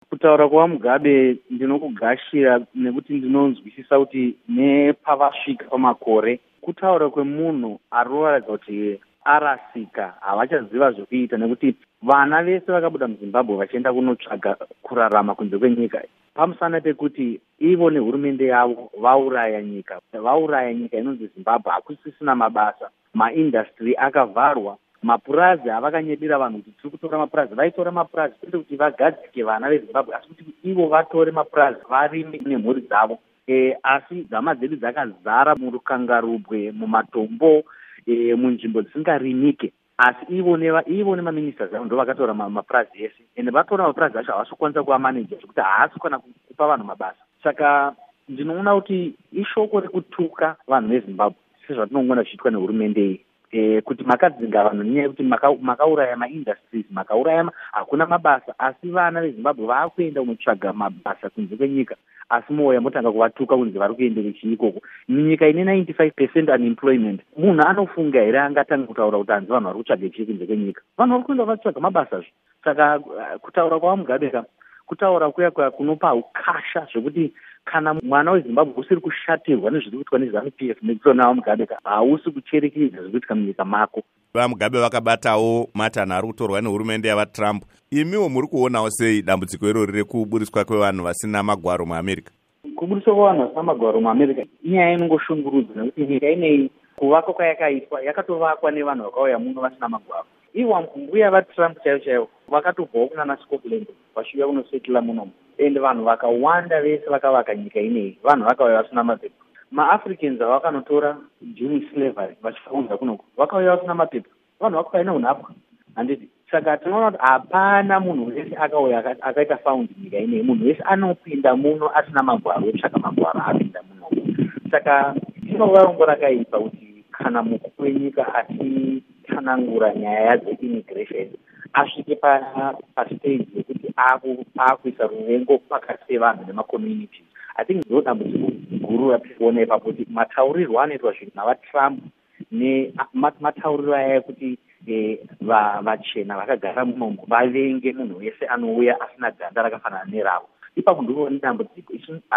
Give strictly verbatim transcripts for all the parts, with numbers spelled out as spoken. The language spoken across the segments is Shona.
Kutaura kwaMugabe ndinokugashira nekuti ndinonzwisisa kuti nepavasvika pamakore kutaura kwemunhu arikuratidza kuti arasika, havachaziva zvekuita, nekuti vana vese vakabuda muZimbabwe vachienda kunotsvaga kurarama kunze kwenyika, pamusana pekuti ivo nehurumende yavo vauraya nyika vauraya nyika inonzi Zimbabwe. Hakusisina mabasa, maindastry akavharwa, mapurazi avakanyedera vanhu kuti tiri kutora mapurazi. Vaitora mapurazi kwete kuti vagadzike vana veZimbabwe, asi kuti ivo vatore mapurazi varime nemhuri dzavo. E, asi dzama dzedu dzakazara murukangarubwe, mumatombo, e, munzvimbo dzisingarimike, asi ivo neva ivo nemaministers avo ndo vakatora mapurazi ese, ende vatora mapurazi acho havasi kukwanisa kuamaneja zvekuti haasi kana kupa vanhu mabasa. Saka ndinoona kuti ishoko rekutuka vanhu veZimbabwe sezvatinongona zvichiitwa nehurumende iyi. E, kuti makadzinga vanhu nenyaya yekuti makauraya maka maindustries, makauraya hakuna mabasa, asi vana veZimbabwe vaakuenda kunotsvaga mabasa kunze kwenyika, asi moya motanga kuvatuka kunzi vari kuendere chii ikoko. Munyika ine ninety-five percent unemployment, munhu anofunga here angatanga kutaura kuti hanzi vanhu vari kutsvaga chii kunze kwenyika? Vanhu vari kuenda vatsvaga mabasa zvo. Saka kutaura kwaMugabe ka kutaura kuya kuya kunopa ukasha zvekuti kana mwana weZimbabwe usiri kushatirwa nezviri kuitwa neZANU P F nekutsona vaMugabe ka hausi kucherechedza zviri kuitika munyika mako. VaMugabe vakabatawo matanho ari kutorwa nehurumende yavaTrump. Imiwo muri kuonawo sei dambudziko irori rekuburiswa kwevanhu vasina magwaro muAmerica? Kuburiswa kwevanhu vasina magwaro muAmerica inyaya inongoshungurudza, nekuti nyika inei kuvakwa kwayakaitwa yakatovakwa nevanhu vakauya muno vasina magwaro. Ivo mbuya vaTrump chaivo chaivo vakatobvawo kunana Scotland vashuya kunosetila munomu, ende vanhu vakawanda vese vakavaka nyika inei vanhu vakauya vasina mapepa. MaAfricans avakanotora during slavery vachifaudza kunoko vakauya vasina mapepa, vanhu vakaenda kunhapwa handiti. Saka tinoona kuti hapana munhu wese akauya akaita found nyika inei, munhu wese anopinda muno asina magwaro ekutsvaga magwaro apinda muno. Saka inova rongo rakaipa kuti kana mukuru wenyika achitsanangura nyaya dzeimmigration asvike pastage yekuti akuisa ruvengo pakati pevanhu nemacommunities. I think ndo dambudziko guru ratiri kuona ipapo kuti mataurirwo anoitwa zvinhu navaTrump nematauriro aya ekuti vachena vakagara munomu vavenge munhu wese anouya asina ganda rakafanana neravo. Ipapo ndinoona dambudziko.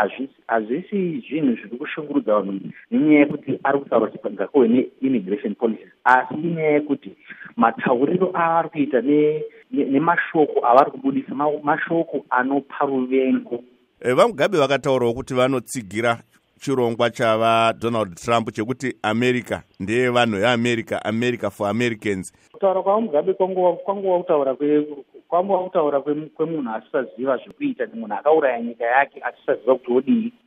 Hazvisi zvinhu zviri kushungurudza vanhu nenyaya yekuti ari kutaura kuti ngakuve neimmigration policies, asi inyaya yekuti matauriro avari kuita nemashoko avari kubudisa mashoko anopa ruvengo. VaMugabe vakataurawo kuti vanotsigira chirongwa chava Donald Trump chekuti America ndeye vanhu veAmerica, America for Americans. Kutaura kwaMugabe kwanguva kutaura kwanguva kutaura kwemunhu asisaziva zvekuita, munhu akauraya nyika yake asisaziva kuti odii.